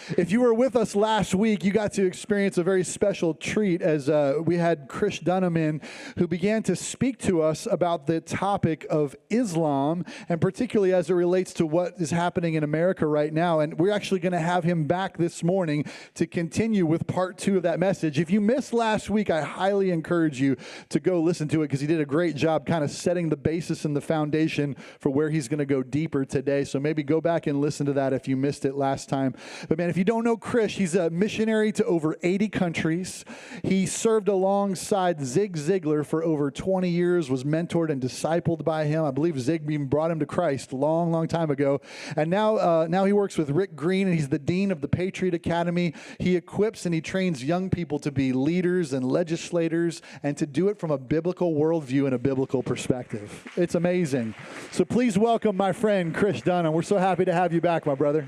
If you were with us last week, you got to experience a very special treat as we had Chris Dunham in, who began to speak to us about the topic of Islam, and particularly as it relates to what is happening in America right now. And we're actually going to have him back this morning to continue with part 2 of that message. If you missed last week, I highly encourage you to go listen to it because he did a great job kind of setting the basis and the foundation for where he's going to go deeper today. So maybe go back and listen to that if you missed it last time. But man, if you don't know Chris, he's a missionary to over 80 countries. He served alongside Zig Ziglar for over 20 years, was mentored and discipled by him. I believe Zig even brought him to Christ a long, long time ago. And now he works with Rick Green, and he's the dean of the Patriot Academy. He equips and he trains young people to be leaders and legislators and to do it from a biblical worldview and a biblical perspective. It's amazing. So please welcome my friend, Chris Dunham. We're so happy to have you back, my brother.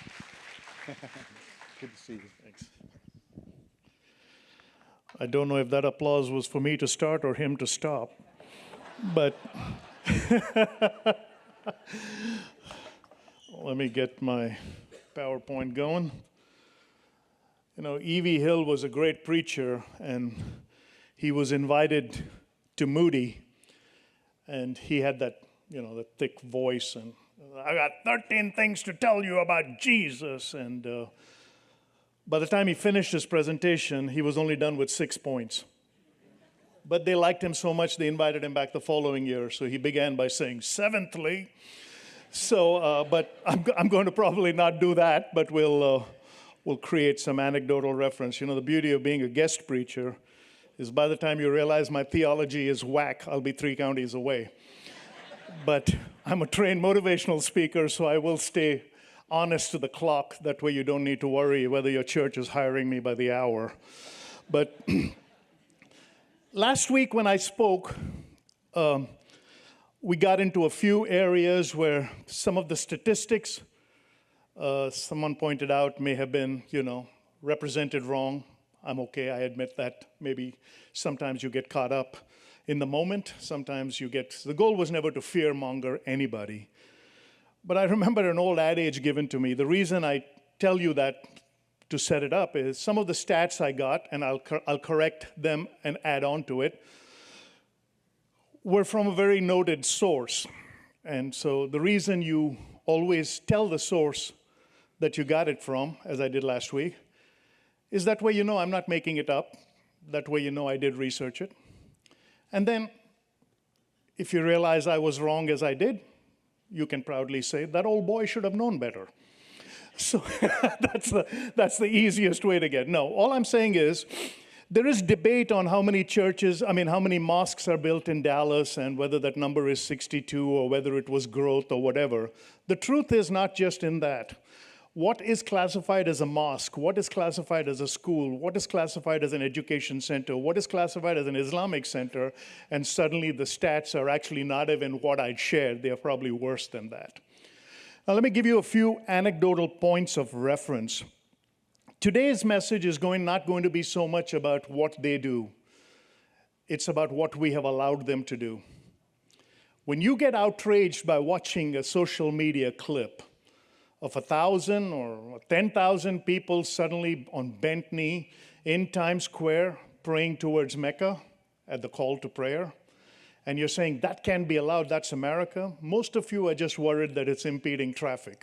Good to see you. Thanks. I don't know if that applause was for me to start or him to stop, but let me get my PowerPoint going. You know, E.V. Hill was a great preacher, and he was invited to Moody, and he had that, the thick voice, and I got 13 things to tell you about Jesus. And by the time he finished his presentation, he was only done with 6 points. But they liked him so much, they invited him back the following year. So he began by saying, seventhly. So, but I'm going to probably not do that, but we'll create some anecdotal reference. You know, the beauty of being a guest preacher is by the time you realize my theology is whack, I'll be 3 counties away. But I'm a trained motivational speaker, so I will stay honest to the clock. That way you don't need to worry whether your church is hiring me by the hour. But last week when I spoke, we got into a few areas where some of the statistics, someone pointed out, may have been, represented wrong. I'm okay, I admit that. Maybe sometimes you get caught up in the moment. Sometimes the goal was never to fear-monger anybody. But I remember an old adage given to me. The reason I tell you that to set it up is some of the stats I got, and I'll correct them and add on to it, were from a very noted source. And so the reason you always tell the source that you got it from, as I did last week, is that way I'm not making it up. That way I did research it. And then, if you realize I was wrong as I did, you can proudly say, that old boy should have known better. So that's the easiest way to get. No, all I'm saying is, there is debate on how many how many mosques are built in Dallas, and whether that number is 62 or whether it was growth or whatever. The truth is not just in that. What is classified as a mosque? What is classified as a school? What is classified as an education center? What is classified as an Islamic center? And suddenly the stats are actually not even what I'd shared. They are probably worse than that. Now let me give you a few anecdotal points of reference. Today's message is not going to be so much about what they do. It's about what we have allowed them to do. When you get outraged by watching a social media clip of 1,000 or 10,000 people suddenly on bent knee in Times Square praying towards Mecca at the call to prayer, and you're saying, that can't be allowed, that's America, most of you are just worried that it's impeding traffic.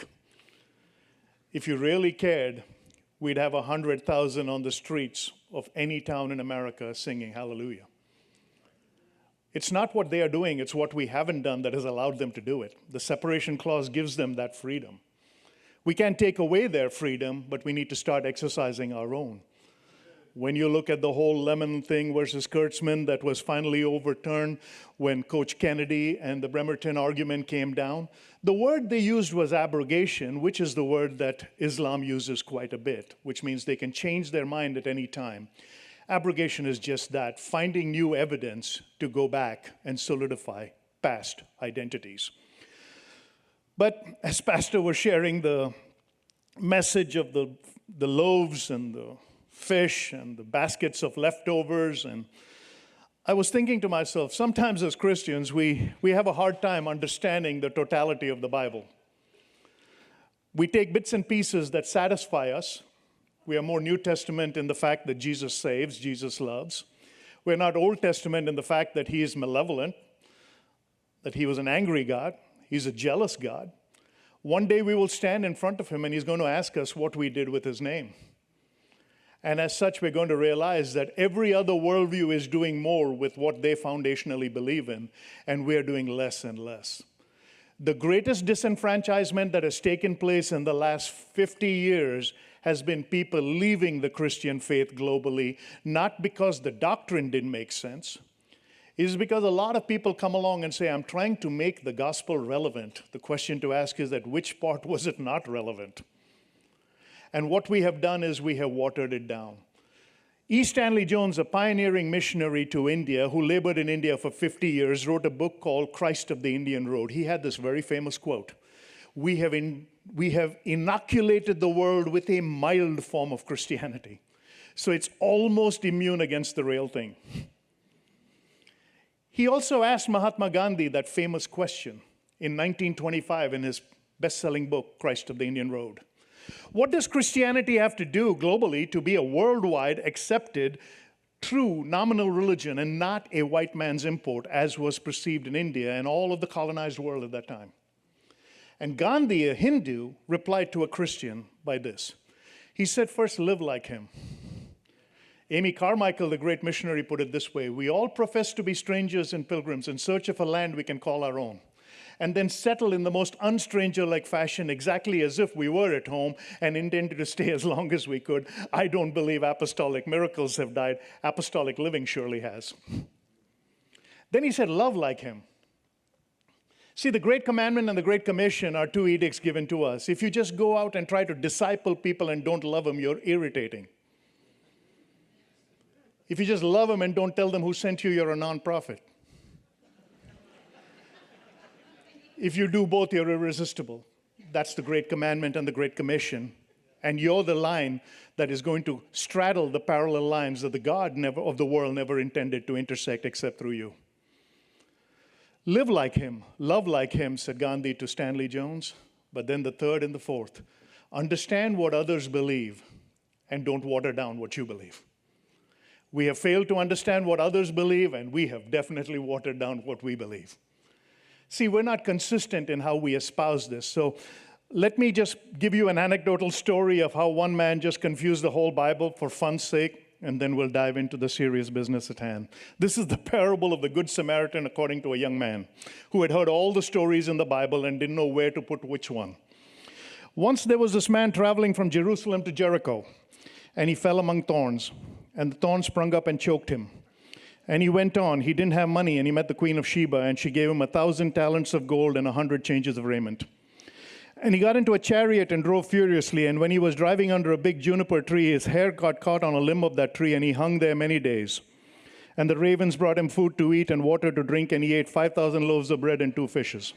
If you really cared, we'd have 100,000 on the streets of any town in America singing hallelujah. It's not what they are doing, it's what we haven't done that has allowed them to do it. The separation clause gives them that freedom. We can't take away their freedom, but we need to start exercising our own. When you look at the whole Lemon thing versus Kurtzman that was finally overturned when Coach Kennedy and the Bremerton argument came down, the word they used was abrogation, which is the word that Islam uses quite a bit, which means they can change their mind at any time. Abrogation is just that, finding new evidence to go back and solidify past identities. But as Pastor was sharing the message of the loaves and the fish and the baskets of leftovers, and I was thinking to myself, sometimes as Christians, we have a hard time understanding the totality of the Bible. We take bits and pieces that satisfy us. We are more New Testament in the fact that Jesus saves, Jesus loves. We're not Old Testament in the fact that he is malevolent, that he was an angry God, he's a jealous God. One day we will stand in front of him and he's going to ask us what we did with his name. And as such, we're going to realize that every other worldview is doing more with what they foundationally believe in, and we're doing less and less. The greatest disenfranchisement that has taken place in the last 50 years has been people leaving the Christian faith globally, not because the doctrine didn't make sense. It is because a lot of people come along and say, I'm trying to make the gospel relevant. The question to ask is that which part was it not relevant? And what we have done is we have watered it down. E. Stanley Jones, a pioneering missionary to India who labored in India for 50 years, wrote a book called Christ of the Indian Road. He had this very famous quote: we have inoculated the world with a mild form of Christianity. So it's almost immune against the real thing. He also asked Mahatma Gandhi that famous question in 1925 in his best-selling book, Christ of the Indian Road. What does Christianity have to do globally to be a worldwide accepted, true, nominal religion and not a white man's import, as was perceived in India and all of the colonized world at that time? And Gandhi, a Hindu, replied to a Christian by this. He said, first, live like him. Amy Carmichael, the great missionary, put it this way: we all profess to be strangers and pilgrims in search of a land we can call our own, and then settle in the most unstranger-like fashion, exactly as if we were at home and intended to stay as long as we could. I don't believe apostolic miracles have died. Apostolic living surely has. Then he said, love like him. See, the Great Commandment and the Great Commission are two edicts given to us. If you just go out and try to disciple people and don't love them, you're irritating. If you just love them and don't tell them who sent you, you're a nonprofit. If you do both, you're irresistible. That's the Great Commandment and the Great Commission. And you're the line that is going to straddle the parallel lines that the God of the world never intended to intersect except through you. Live like him, love like him, said Gandhi to Stanley Jones. But then the third and the fourth: understand what others believe and don't water down what you believe. We have failed to understand what others believe, and we have definitely watered down what we believe. See, we're not consistent in how we espouse this. So let me just give you an anecdotal story of how one man just confused the whole Bible for fun's sake, and then we'll dive into the serious business at hand. This is the parable of the Good Samaritan according to a young man who had heard all the stories in the Bible and didn't know where to put which one. Once there was this man traveling from Jerusalem to Jericho, and he fell among thorns, and the thorns sprung up and choked him. And he went on. He didn't have money, and he met the Queen of Sheba, and she gave him 1,000 talents of gold and 100 changes of raiment. And he got into a chariot and drove furiously, and when he was driving under a big juniper tree, his hair got caught on a limb of that tree, and he hung there many days. And the ravens brought him food to eat and water to drink, and he ate 5,000 loaves of bread and 2 fishes.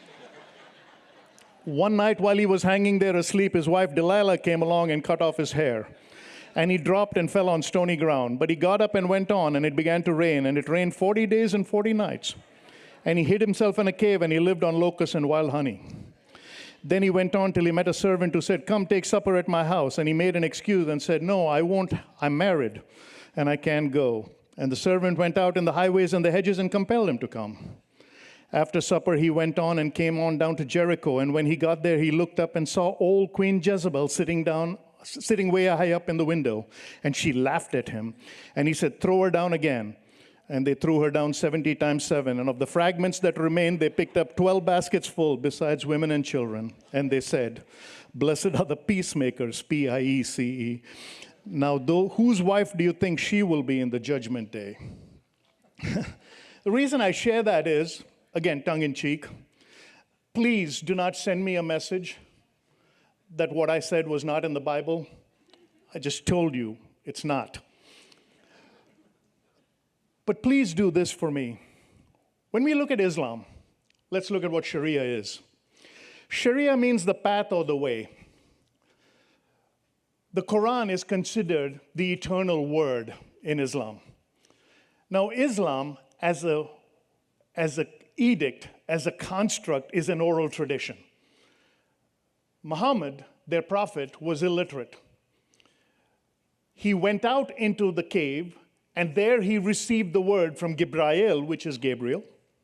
One night while he was hanging there asleep, his wife Delilah came along and cut off his hair. And he dropped and fell on stony ground. But he got up and went on, and it began to rain. And it rained 40 days and 40 nights. And he hid himself in a cave, and he lived on locusts and wild honey. Then he went on till he met a servant who said, come take supper at my house. And he made an excuse and said, no, I won't. I'm married, and I can't go. And the servant went out in the highways and the hedges and compelled him to come. After supper, he went on and came on down to Jericho. And when he got there, he looked up and saw old Queen Jezebel sitting way high up in the window, and she laughed at him. And he said, throw her down again. And they threw her down 70 times 7. And of the fragments that remained, they picked up 12 baskets full, besides women and children. And they said, blessed are the peacemakers, P-I-E-C-E. Now, whose wife do you think she will be in the judgment day? The reason I share that is, again, tongue-in-cheek, please do not send me a message that what I said was not in the Bible. I just told you it's not. But please do this for me. When we look at Islam, let's look at what Sharia is. Sharia means the path or the way. The Quran is considered the eternal word in Islam. Now, Islam as an edict, as a construct, is an oral tradition. Muhammad, their prophet, was illiterate. He went out into the cave, and there he received the word from Gibrail, which is Gabriel.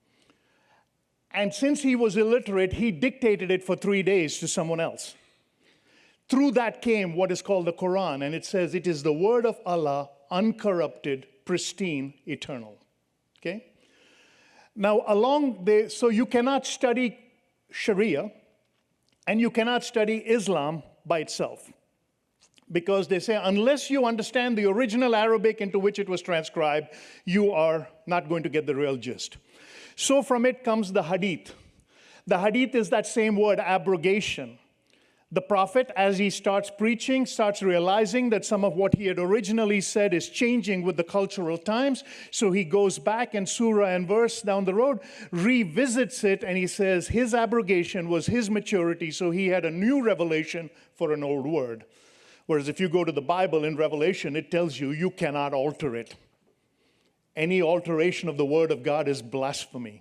And since he was illiterate, he dictated it for 3 days to someone else. Through that came what is called the Quran, and it says it is the word of Allah, uncorrupted, pristine, eternal. Okay? Now, so you cannot study Sharia, and you cannot study Islam by itself. Because they say, unless you understand the original Arabic into which it was transcribed, you are not going to get the real gist. So from it comes the hadith. The hadith is that same word, abrogation. The prophet, as he starts preaching, starts realizing that some of what he had originally said is changing with the cultural times. So he goes back and surah and verse down the road, revisits it, and he says his abrogation was his maturity, so he had a new revelation for an old word. Whereas if you go to the Bible in Revelation, it tells you you cannot alter it. Any alteration of the word of God is blasphemy.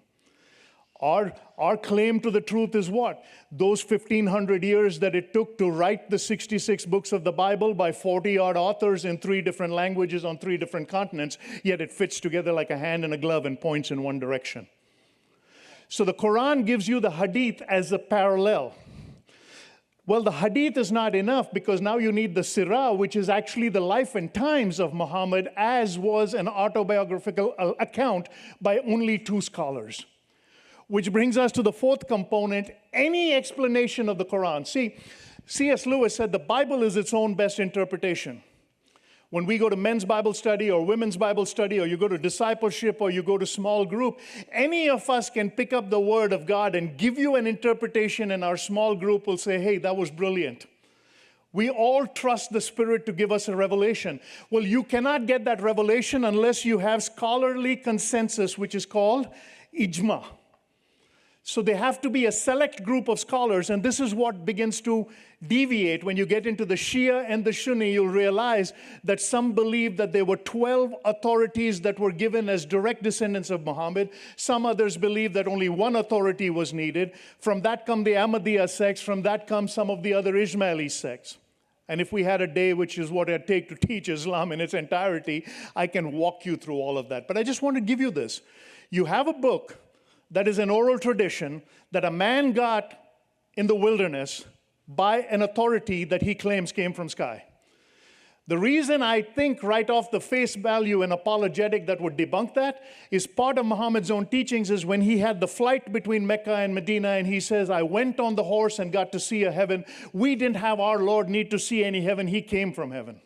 Our claim to the truth is what? Those 1,500 years that it took to write the 66 books of the Bible by 40-odd authors in 3 different languages on 3 different continents, yet it fits together like a hand in a glove and points in one direction. So the Quran gives you the hadith as a parallel. Well, the hadith is not enough because now you need the sirah, which is actually the life and times of Muhammad, as was an autobiographical account by only 2 scholars. Which brings us to the 4th component, any explanation of the Quran. See, C.S. Lewis said the Bible is its own best interpretation. When we go to men's Bible study or women's Bible study, or you go to discipleship or you go to small group, any of us can pick up the word of God and give you an interpretation, and our small group will say, hey, that was brilliant. We all trust the Spirit to give us a revelation. Well, you cannot get that revelation unless you have scholarly consensus, which is called ijma. So they have to be a select group of scholars, and this is what begins to deviate. When you get into the Shia and the Sunni, you'll realize that some believe that there were 12 authorities that were given as direct descendants of Muhammad. Some others believe that only 1 authority was needed. From that come the Ahmadiyya sects. From that come some of the other Ismaili sects. And if we had a day, which is what I'd take to teach Islam in its entirety, I can walk you through all of that. But I just want to give you this. You have a book that is an oral tradition that a man got in the wilderness by an authority that he claims came from sky. The reason I think right off the face value an apologetic that would debunk that is part of Muhammad's own teachings is when he had the flight between Mecca and Medina, and he says, I went on the horse and got to see a heaven. We didn't have our Lord need to see any heaven. He came from heaven.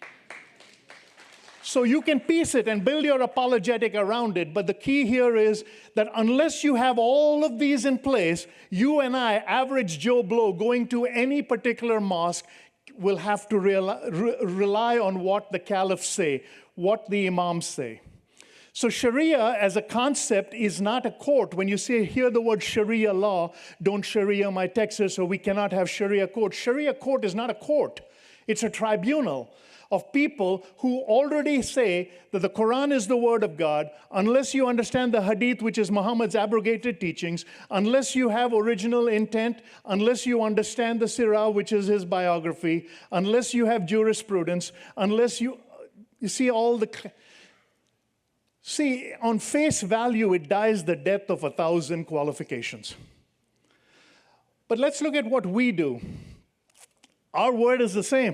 So you can piece it and build your apologetic around it, but the key here is that unless you have all of these in place, you and I, average Joe Blow, going to any particular mosque, will have to rely on what the caliphs say, what the imams say. So Sharia as a concept is not a court. When you hear the word Sharia law, don't Sharia my Texas, or we cannot have Sharia court. Sharia court is not a court. It's a tribunal of people who already say that the Quran is the word of God, unless you understand the hadith, which is Muhammad's abrogated teachings, unless you have original intent, unless you understand the sirah, which is his biography, unless you have jurisprudence, unless you see all the... See, on face value, it dies the death of 1,000 qualifications. But let's look at what we do. Our word is the same,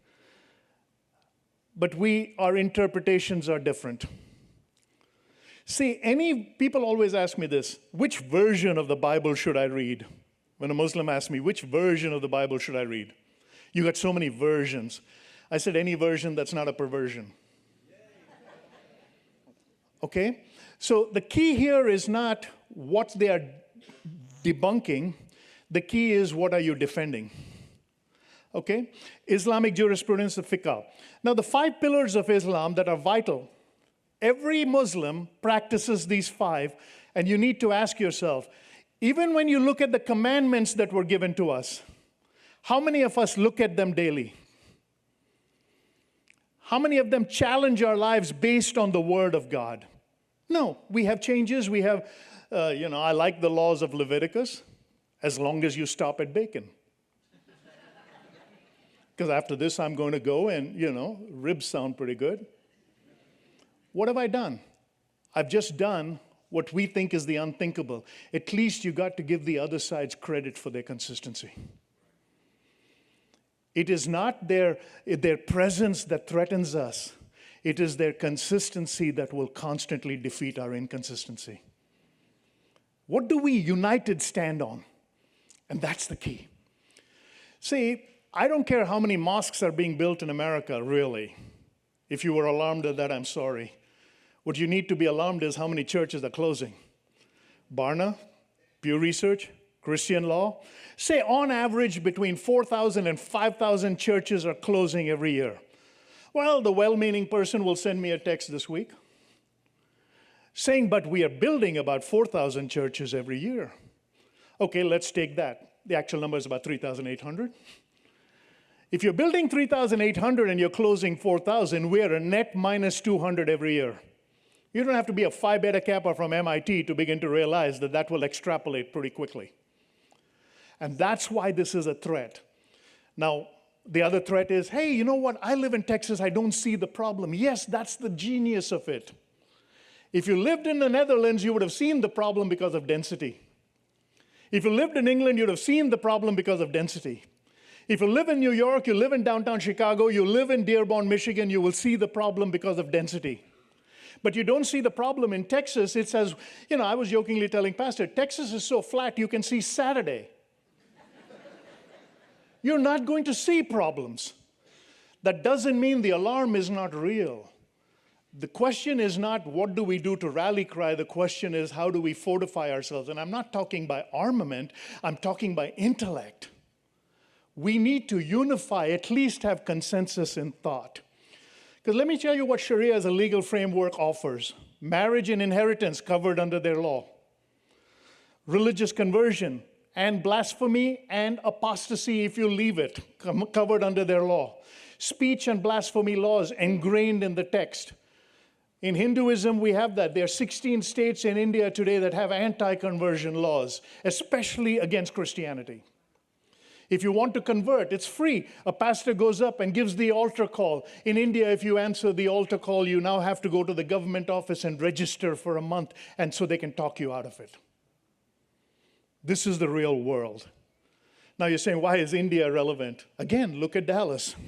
but our interpretations are different. See, people always ask me this, which version of the Bible should I read? When a Muslim asks me, which version of the Bible should I read? You got so many versions. I said, any version that's not a perversion. Okay? So the key here is not what they are debunking. The key is, what are you defending? Okay? Islamic jurisprudence, the fiqh. Now, the 5 pillars of Islam that are vital, every Muslim practices these 5, and you need to ask yourself, even when you look at the commandments that were given to us, how many of us look at them daily? How many of them challenge our lives based on the Word of God? No, we have changes. We have, I like the laws of Leviticus, as long as you stop at bacon. because after this I'm going to go and, ribs sound pretty good. What have I done? I've just done what we think is the unthinkable. At least you got to give the other sides credit for their consistency. It is not their presence that threatens us. It is their consistency that will constantly defeat our inconsistency. What do we united stand on? And that's the key. See, I don't care how many mosques are being built in America, really. If you were alarmed at that, I'm sorry. What you need to be alarmed is how many churches are closing. Barna, Pew Research, Christian Law say on average between 4,000 and 5,000 churches are closing every year. Well, the well-meaning person will send me a text this week saying, but we are building about 4,000 churches every year. Okay, let's take that. The actual number is about 3,800. If you're building 3,800 and you're closing 4,000, we're a net minus 200 every year. You don't have to be a Phi Beta Kappa from MIT to begin to realize that that will extrapolate pretty quickly. And that's why this is a threat. Now, the other threat is, hey, you know what? I live in Texas. I don't see the problem. Yes, that's the genius of it. If you lived in the Netherlands, you would have seen the problem because of density. If you lived in England, you'd have seen the problem because of density. If you live in New York, you live in downtown Chicago, you live in Dearborn, Michigan, you will see the problem because of density. But you don't see the problem in Texas. It says, I was jokingly telling Pastor, Texas is so flat you can see Saturday. You're not going to see problems. That doesn't mean the alarm is not real. The question is not what do we do to rally cry. The question is how do we fortify ourselves. And I'm not talking by armament. I'm talking by intellect. We need to unify, at least have consensus in thought. Because let me tell you what Sharia as a legal framework offers. Marriage and inheritance covered under their law. Religious conversion and blasphemy and apostasy if you leave it, covered under their law. Speech and blasphemy laws ingrained in the text. In Hinduism, we have that. There are 16 states in India today that have anti-conversion laws, especially against Christianity. If you want to convert, it's free. A pastor goes up and gives the altar call. In India, if you answer the altar call, you now have to go to the government office and register for a month, and so they can talk you out of it. This is the real world. Now you're saying, why is India relevant? Again, look at Dallas.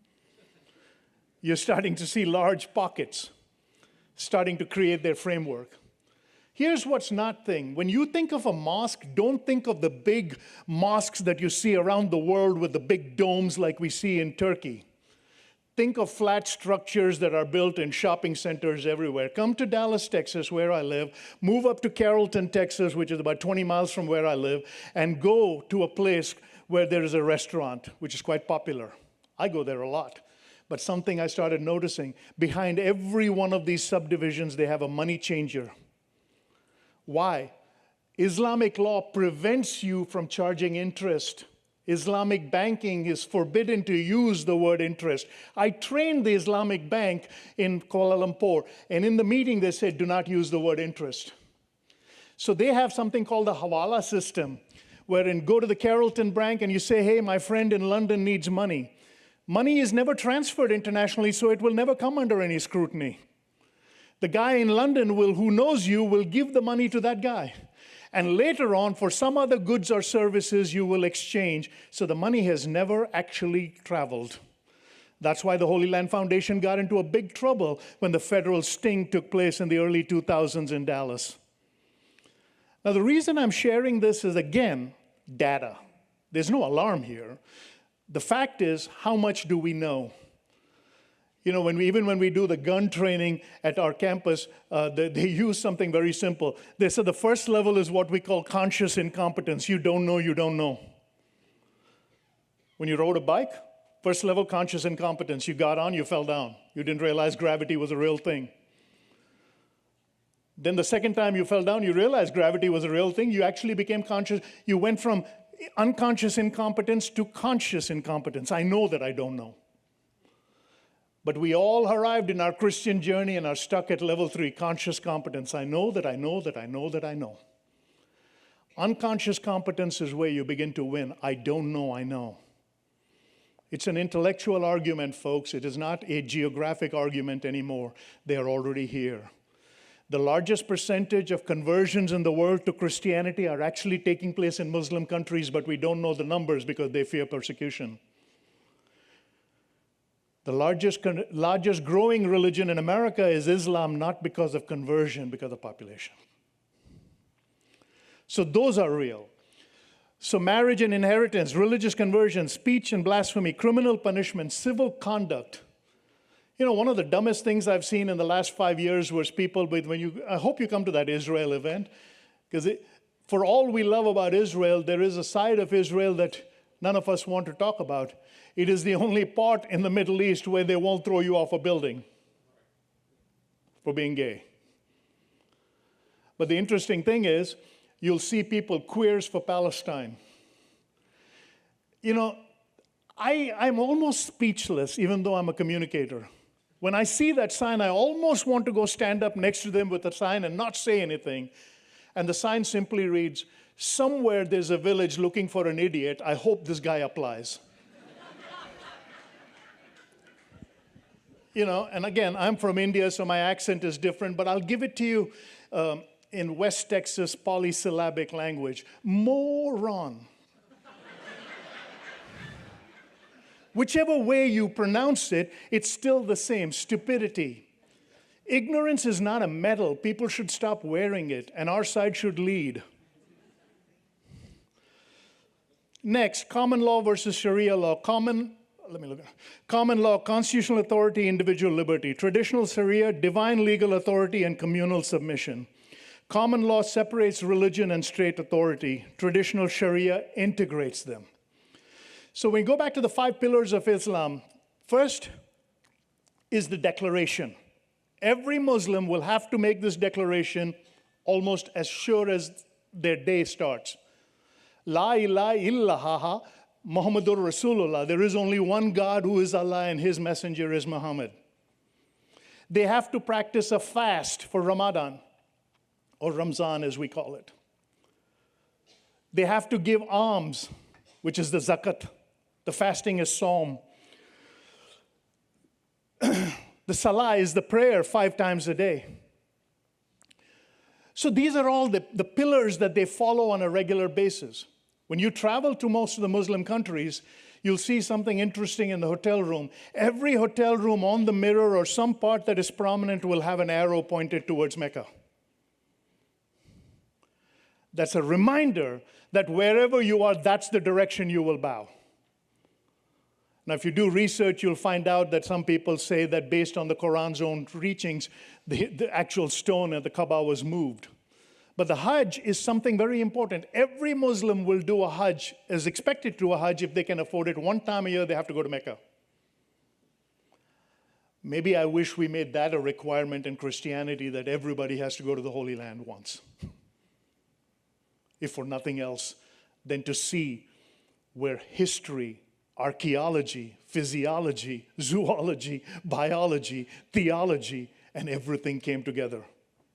You're starting to see large pockets starting to create their framework. Here's what's not thing. When you think of a mosque, don't think of the big mosques that you see around the world with the big domes like we see in Turkey. Think of flat structures that are built in shopping centers everywhere. Come to Dallas, Texas, where I live. Move up to Carrollton, Texas, which is about 20 miles from where I live, and go to a place where there is a restaurant, which is quite popular. I go there a lot. But something I started noticing, behind every one of these subdivisions, they have a money changer. Why? Islamic law prevents you from charging interest. Islamic banking is forbidden to use the word interest. I trained the Islamic bank in Kuala Lumpur, and in the meeting they said, do not use the word interest. So they have something called the Hawala system, wherein go to the Carrollton bank and you say, hey, my friend in London needs money. Money is never transferred internationally, so it will never come under any scrutiny. The guy in London who knows you will give the money to that guy. And later on, for some other goods or services, you will exchange. So the money has never actually traveled. That's why the Holy Land Foundation got into a big trouble when the federal sting took place in the early 2000s in Dallas. Now, the reason I'm sharing this is, again, data. There's no alarm here. The fact is, how much do we know? Even when we do the gun training at our campus, they use something very simple. They said the first level is what we call conscious incompetence. You don't know, you don't know. When you rode a bike, first level conscious incompetence. You got on, you fell down. You didn't realize gravity was a real thing. Then the second time you fell down, you realized gravity was a real thing. You actually became conscious. You went from unconscious incompetence to conscious incompetence. I know that I don't know. But we all arrived in our Christian journey and are stuck at level 3, conscious competence. I know that I know that I know that I know. Unconscious competence is where you begin to win. I don't know, I know. It's an intellectual argument, folks. It is not a geographic argument anymore. They are already here. The largest percentage of conversions in the world to Christianity are actually taking place in Muslim countries, but we don't know the numbers because they fear persecution. The largest growing religion in America is Islam, not because of conversion, because of population. So those are real. So marriage and inheritance, religious conversion, speech and blasphemy, criminal punishment, civil conduct. You know, one of the dumbest things I've seen in the last 5 years was people, I hope you come to that Israel event, because for all we love about Israel, there is a side of Israel that none of us want to talk about. It is the only part in the Middle East where they won't throw you off a building for being gay. But the interesting thing is, you'll see people, queers for Palestine. You know, I'm almost speechless, even though I'm a communicator. When I see that sign, I almost want to go stand up next to them with the sign and not say anything. And the sign simply reads, "Somewhere there's a village looking for an idiot. I hope this guy applies." You know, and again, I'm from India, so my accent is different, but I'll give it to you in West Texas polysyllabic language. Moron. Whichever way you pronounce it, it's still the same, stupidity. Ignorance is not a medal. People should stop wearing it, and our side should lead. Next, common law versus Sharia law. Common law, constitutional authority, individual liberty. Traditional Sharia, divine legal authority and communal submission. Common law separates religion and state authority. Traditional Sharia integrates them. So when we go back to the 5 pillars of Islam, first is the declaration. Every Muslim will have to make this declaration almost as sure as their day starts. La ilaha illallah Muhammadur Rasulullah. There is only one God who is Allah, and his messenger is Muhammad. They have to practice a fast for Ramadan, or Ramzan as we call it. They have to give alms, which is the zakat. The fasting is Psalm. The salah is the prayer 5 times a day. So these are all the pillars that they follow on a regular basis. When you travel to most of the Muslim countries, you'll see something interesting in the hotel room. Every hotel room on the mirror or some part that is prominent will have an arrow pointed towards Mecca. That's a reminder that wherever you are, that's the direction you will bow. Now, if you do research, you'll find out that some people say that based on the Quran's own teachings, the actual stone at the Kaaba was moved. But the Hajj is something very important. Every Muslim will do a Hajj, is expected to do a Hajj if they can afford it. One time a year, they have to go to Mecca. Maybe I wish we made that a requirement in Christianity, that everybody has to go to the Holy Land once. If for nothing else than to see where history, archaeology, physiology, zoology, biology, theology, and everything came together.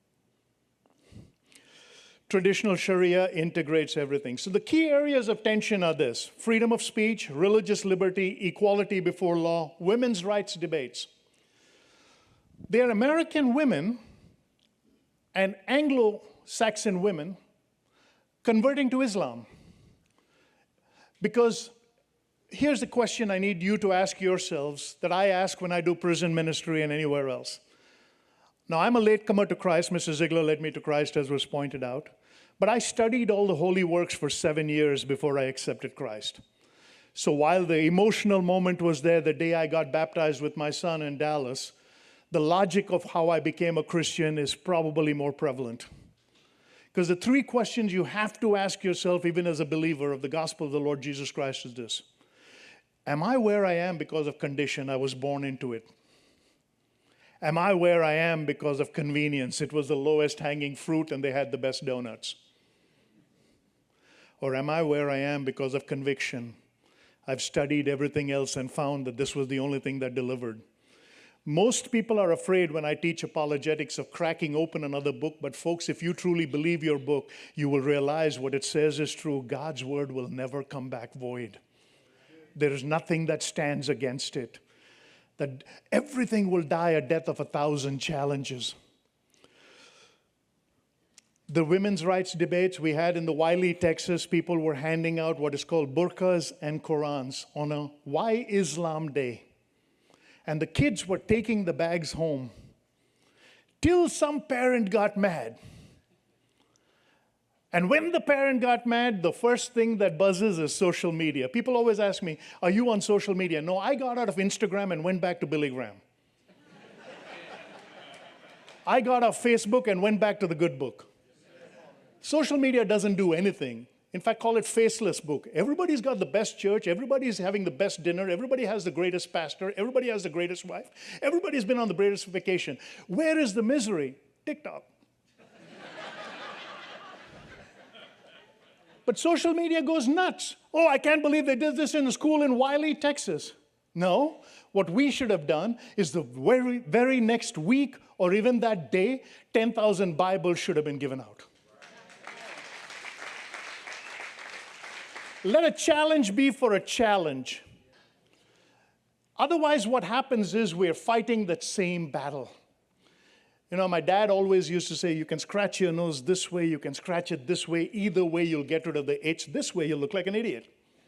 Traditional Sharia integrates everything. So the key areas of tension are this: freedom of speech, religious liberty, equality before law, women's rights debates. They are American women and Anglo-Saxon women converting to Islam. Because here's the question I need you to ask yourselves that I ask when I do prison ministry and anywhere else. Now, I'm a latecomer to Christ. Mr. Ziegler led me to Christ, as was pointed out. But I studied all the holy works for 7 years before I accepted Christ. So while the emotional moment was there the day I got baptized with my son in Dallas, the logic of how I became a Christian is probably more prevalent. Because the 3 questions you have to ask yourself, even as a believer of the gospel of the Lord Jesus Christ, is this: am I where I am because of condition? I was born into it. Am I where I am because of convenience? It was the lowest hanging fruit and they had the best donuts. Or am I where I am because of conviction? I've studied everything else and found that this was the only thing that delivered. Most people are afraid when I teach apologetics of cracking open another book, but folks, if you truly believe your book, you will realize what it says is true. God's word will never come back void. there is nothing that stands against it. That everything will die a death of 1,000 challenges. The women's rights debates we had in the Wiley, Texas, people were handing out what is called burqas and Qurans on a Why Islam Day. And the kids were taking the bags home till some parent got mad. And when the parent got mad, the first thing that buzzes is social media. People always ask me, are you on social media? No, I got out of Instagram and went back to Billy Graham. I got off Facebook and went back to the good book. Social media doesn't do anything. In fact, call it faceless book. Everybody's got the best church. Everybody's having the best dinner. Everybody has the greatest pastor. Everybody has the greatest wife. Everybody's been on the greatest vacation. Where is the misery? TikTok. But social media goes nuts. Oh, I can't believe they did this in a school in Wiley, Texas. No, what we should have done is the very next week or even that day, 10,000 Bibles should have been given out. Let a challenge be for a challenge. Otherwise, what happens is we're fighting that same battle. You know, my dad always used to say, you can scratch your nose this way, you can scratch it this way. Either way, you'll get rid of the itch. This way, you'll look like an idiot.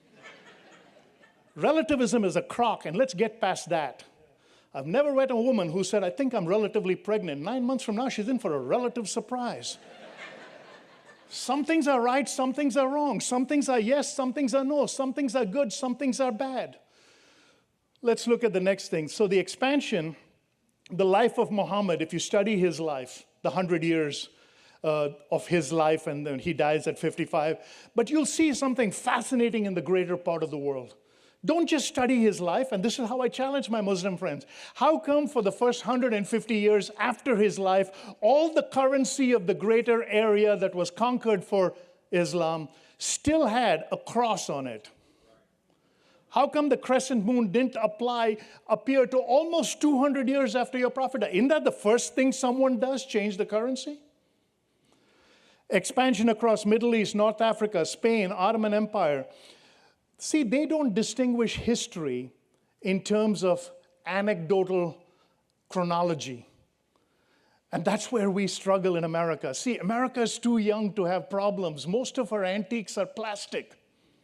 Relativism is a crock, and let's get past that. I've never met a woman who said, I think I'm relatively pregnant. 9 months from now, she's in for a relative surprise. Some things are right, some things are wrong. Some things are yes, some things are no. Some things are good, some things are bad. Let's look at the next thing. So the expansion, the life of Muhammad, if you study his life, the 100 years of his life, and then he dies at 55. But you'll see something fascinating in the greater part of the world. Don't just study his life, and this is how I challenge my Muslim friends. How come for the first 150 years after his life, all the currency of the greater area that was conquered for Islam still had a cross on it? How come the crescent moon didn't appear to almost 200 years after your prophet died? Isn't that the first thing someone does, change the currency? Expansion across Middle East, North Africa, Spain, Ottoman Empire. See, they don't distinguish history in terms of anecdotal chronology. And that's where we struggle in America. See, America is too young to have problems. Most of our antiques are plastic.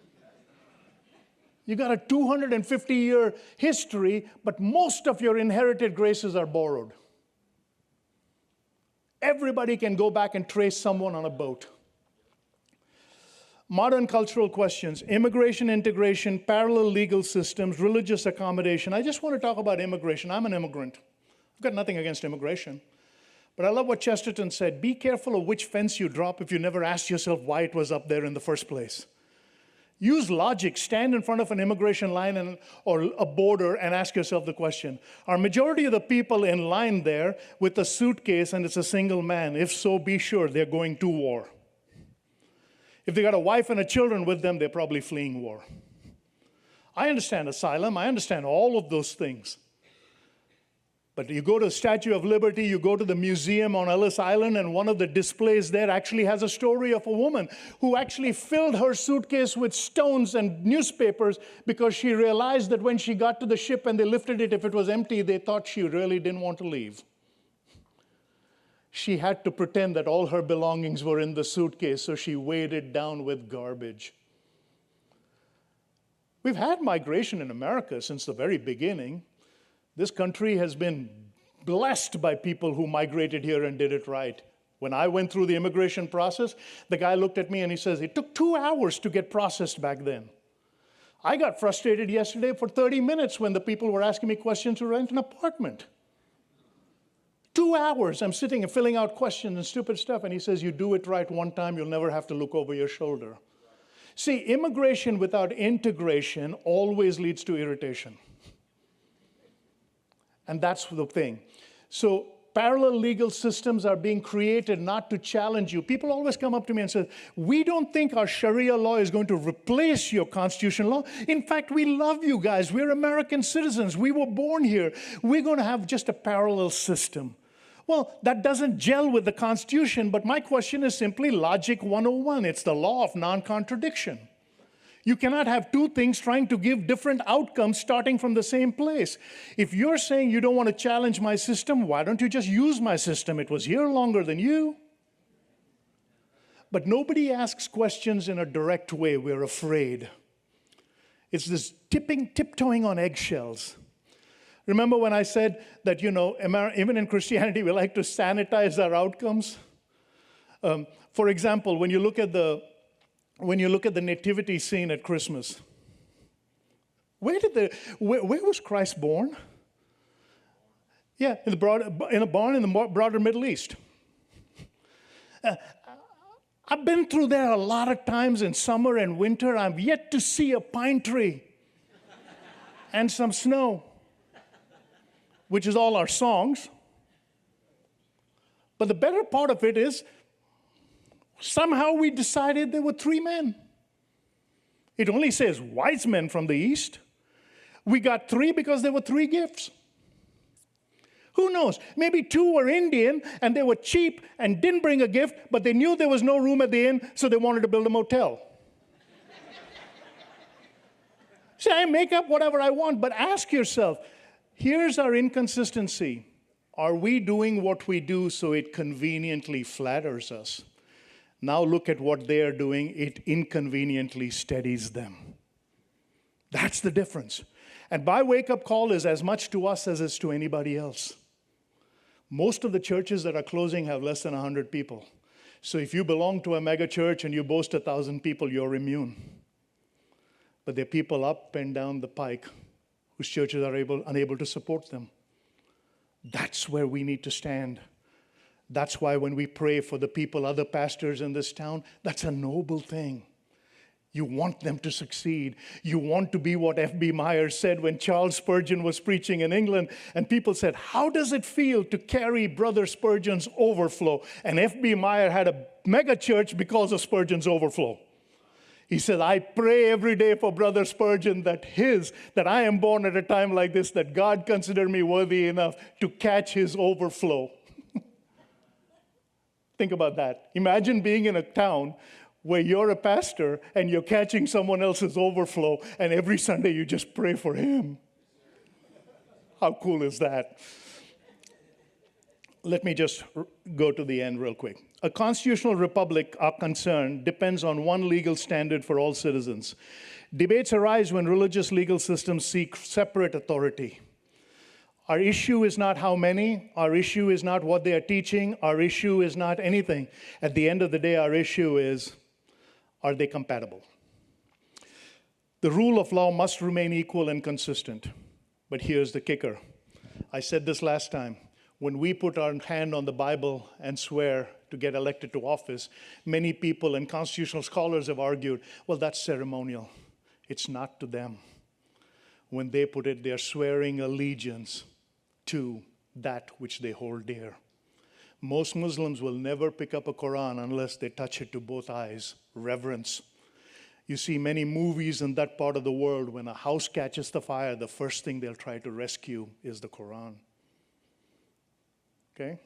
You got a 250-year history, but most of your inherited graces are borrowed. Everybody can go back and trace someone on a boat. Modern cultural questions, immigration, integration, parallel legal systems, religious accommodation. I just want to talk about immigration. I'm an immigrant. I've got nothing against immigration. But I love what Chesterton said. Be careful of which fence you drop if you never asked yourself why it was up there in the first place. Use logic. Stand in front of an immigration line or a border and ask yourself the question, are majority of the people in line there with a suitcase and it's a single man? If so, be sure they're going to war. If they got a wife and children with them, they're probably fleeing war. I understand asylum. I understand all of those things. But you go to the Statue of Liberty, you go to the museum on Ellis Island, and one of the displays there actually has a story of a woman who actually filled her suitcase with stones and newspapers because she realized that when she got to the ship and they lifted it, if it was empty, they thought she really didn't want to leave. She had to pretend that all her belongings were in the suitcase, so she weighed it down with garbage. We've had migration in America since the very beginning. This country has been blessed by people who migrated here and did it right. When I went through the immigration process, the guy looked at me and he says, it took 2 hours to get processed back then. I got frustrated yesterday for 30 minutes when the people were asking me questions to rent an apartment. 2 hours, I'm sitting and filling out questions and stupid stuff, and he says, you do it right one time, you'll never have to look over your shoulder. See, immigration without integration always leads to irritation. And that's the thing. So parallel legal systems are being created not to challenge you. People always come up to me and say, we don't think our Sharia law is going to replace your constitutional law. In fact, we love you guys. We're American citizens. We were born here. We're going to have just a parallel system. Well, that doesn't gel with the Constitution, but my question is simply logic 101. It's the law of non-contradiction. You cannot have two things trying to give different outcomes starting from the same place. If you're saying you don't want to challenge my system, why don't you just use my system? It was here longer than you. But nobody asks questions in a direct way. We're afraid. It's this tiptoeing on eggshells. Remember when I said that, even in Christianity, we like to sanitize our outcomes? For example, when you look at the nativity scene at Christmas, where was Christ born? Yeah, in a barn in the broader Middle East. I've been through there a lot of times in summer and winter. I've yet to see a pine tree and some snow, which is all our songs. But the better part of it is, somehow we decided there were 3 men. It only says wise men from the east. We got 3 because there were 3 gifts. Who knows? Maybe 2 were Indian and they were cheap and didn't bring a gift, but they knew there was no room at the inn, so they wanted to build a motel. See, I make up whatever I want, but ask yourself, here's our inconsistency. Are we doing what we do so it conveniently flatters us? Now look at what they are doing. It inconveniently steadies them. That's the difference. And my wake-up call is as much to us as it's to anybody else. Most of the churches that are closing have less than 100 people. So if you belong to a mega church and you boast 1,000 people, you're immune. But there are people up and down the pike whose churches are unable to support them. That's where we need to stand. That's why when we pray for the people, other pastors in this town, that's a noble thing. You want them to succeed. You want to be what F.B. Meyer said when Charles Spurgeon was preaching in England, and people said, how does it feel to carry Brother Spurgeon's overflow? And F.B. Meyer had a mega church because of Spurgeon's overflow. He said, I pray every day for Brother Spurgeon that I am born at a time like this, that God consider me worthy enough to catch his overflow. Think about that. Imagine being in a town where you're a pastor and you're catching someone else's overflow, and every Sunday you just pray for him. How cool is that? Let me just go to the end real quick. A constitutional republic, our concern, depends on one legal standard for all citizens. Debates arise when religious legal systems seek separate authority. Our issue is not how many. Our issue is not what they are teaching. Our issue is not anything. At the end of the day, our issue is, are they compatible? The rule of law must remain equal and consistent. But here's the kicker. I said this last time. When we put our hand on the Bible and swear to get elected to office, many people and constitutional scholars have argued, well, that's ceremonial. It's not to them. When they put it, they're swearing allegiance to that which they hold dear. Most Muslims will never pick up a Quran unless they touch it to both eyes. Reverence. You see many movies in that part of the world, when a house catches the fire, the first thing they'll try to rescue is the Quran. Okay?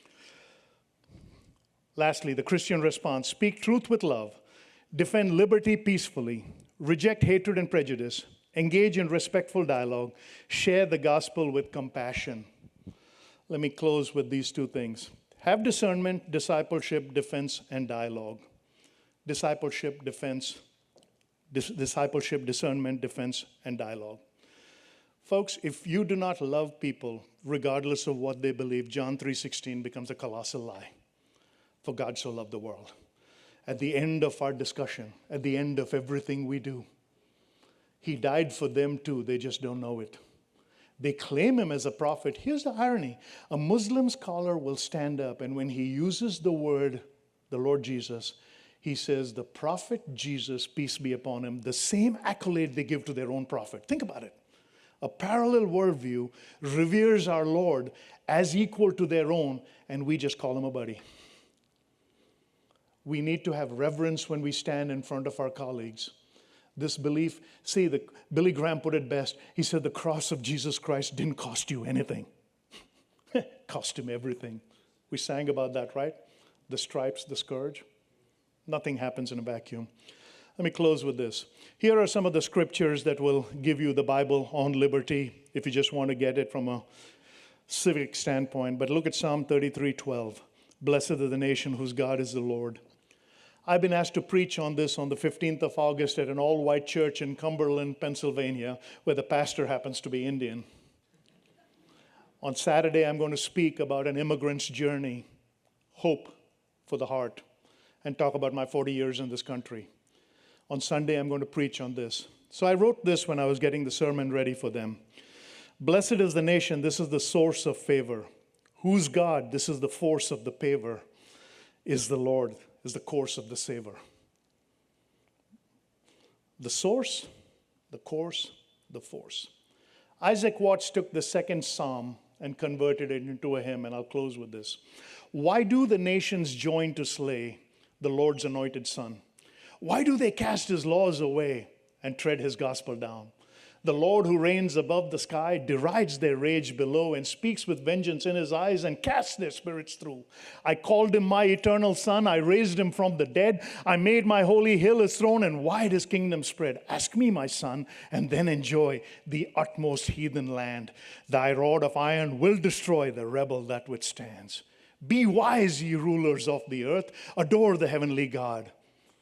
Lastly, the Christian response: speak truth with love, defend liberty peacefully, reject hatred and prejudice, engage in respectful dialogue, share the gospel with compassion. Let me close with these 2 things. Have discernment, discipleship, defense, and dialogue. Discipleship, discernment, defense, and dialogue. Folks, if you do not love people regardless of what they believe, John 3:16 becomes a colossal lie. For God so loved the world. At the end of our discussion, at the end of everything we do, he died for them too. They just don't know it. They claim him as a prophet. Here's the irony. A Muslim scholar will stand up, and when he uses the word, the Lord Jesus, he says, the prophet Jesus, peace be upon him, the same accolade they give to their own prophet. Think about it. A parallel worldview reveres our Lord as equal to their own, and we just call him a buddy. We need to have reverence when we stand in front of our colleagues. This belief, Billy Graham put it best. He said, the cross of Jesus Christ didn't cost you anything. Cost him everything. We sang about that, right? The stripes, the scourge. Nothing happens in a vacuum. Let me close with this. Here are some of the scriptures that will give you the Bible on liberty, if you just want to get it from a civic standpoint. But look at Psalm 33:12. Blessed is the nation whose God is the Lord. I've been asked to preach on this on the 15th of August at an all-white church in Cumberland, Pennsylvania, where the pastor happens to be Indian. On Saturday, I'm going to speak about an immigrant's journey, hope for the heart, and talk about my 40 years in this country. On Sunday, I'm going to preach on this. So I wrote this when I was getting the sermon ready for them. Blessed is the nation, this is the source of favor. Whose God, this is the force of the paver, is the Lord, is the course of the saver. The source, the course, the force. Isaac Watts took the second psalm and converted it into a hymn, and I'll close with this. Why do the nations join to slay the Lord's anointed son? Why do they cast his laws away and tread his gospel down? The Lord who reigns above the sky derides their rage below and speaks with vengeance in his eyes and casts their spirits through. I called him my eternal son. I raised him from the dead. I made my holy hill his throne and wide his kingdom spread. Ask me, my son, and then enjoy the utmost heathen land. Thy rod of iron will destroy the rebel that withstands. Be wise, ye rulers of the earth. Adore the heavenly God.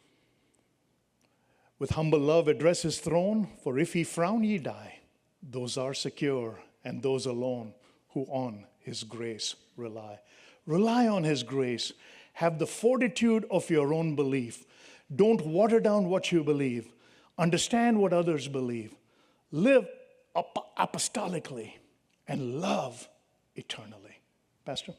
With humble love address his throne, for if he frown, ye die. Those are secure, and those alone who on his grace rely. Rely on his grace. Have the fortitude of your own belief. Don't water down what you believe. Understand what others believe. Live apostolically and love eternally. Pastor?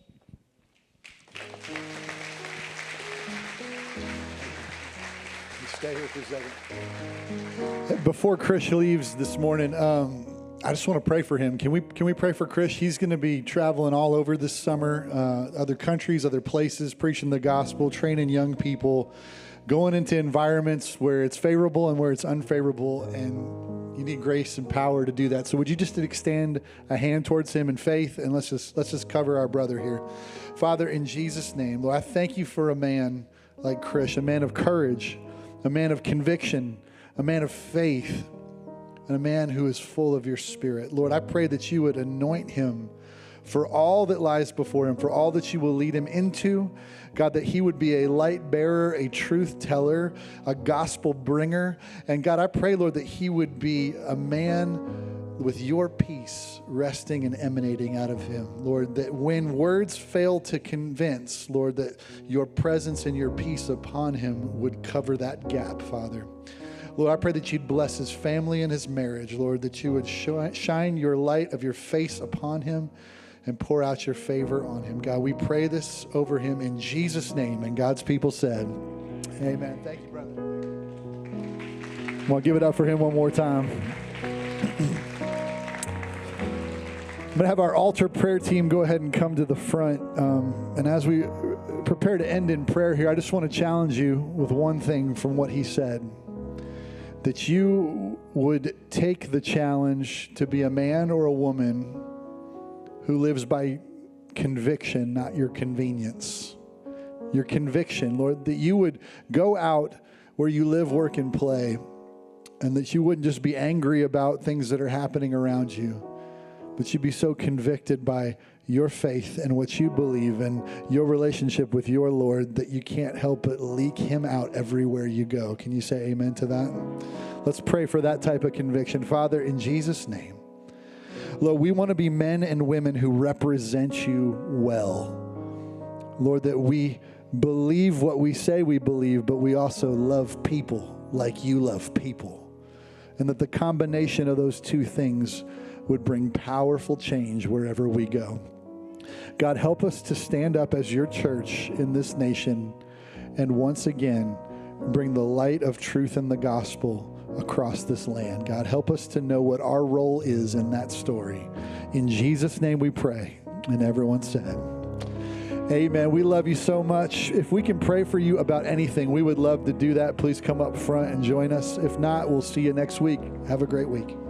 Stay here for a second. Before Krish leaves this morning, I just want to pray for him. Can we pray for Krish? He's going to be traveling all over this summer, other countries, other places, preaching the gospel, training young people, going into environments where it's favorable and where it's unfavorable, and you need grace and power to do that. So would you just extend a hand towards him in faith, and let's just cover our brother here. Father, in Jesus' name, Lord, I thank you for a man like Krish, a man of courage, a man of conviction, a man of faith, and a man who is full of your Spirit. Lord, I pray that you would anoint him for all that lies before him, for all that you will lead him into. God, that he would be a light bearer, a truth teller, a gospel bringer. And God, I pray, Lord, that he would be a man with your peace resting and emanating out of him. Lord, that when words fail to convince, Lord, that your presence and your peace upon him would cover that gap, Father. Lord, I pray that you'd bless his family and his marriage, Lord, that you would shine your light of your face upon him and pour out your favor on him. God, we pray this over him in Jesus' name. And God's people said, amen. Thank you, brother. Well, give it up for him one more time. I'm going to have our altar prayer team go ahead and come to the front. And as we prepare to end in prayer here, I just want to challenge you with one thing from what he said. That you would take the challenge to be a man or a woman who lives by conviction, not your convenience. Your conviction, Lord, that you would go out where you live, work, and play, and that you wouldn't just be angry about things that are happening around you, but you'd be so convicted by your faith and what you believe and your relationship with your Lord that you can't help but leak him out everywhere you go. Can you say amen to that? Let's pray for that type of conviction. Father, in Jesus' name, Lord, we want to be men and women who represent you well. Lord, that we believe what we say we believe, but we also love people like you love people. And that the combination of those two things would bring powerful change wherever we go. God, help us to stand up as your church in this nation and once again bring the light of truth and the gospel across this land. God, help us to know what our role is in that story. In Jesus' name we pray. And everyone said, amen. We love you so much. If we can pray for you about anything, we would love to do that. Please come up front and join us. If not, we'll see you next week. Have a great week.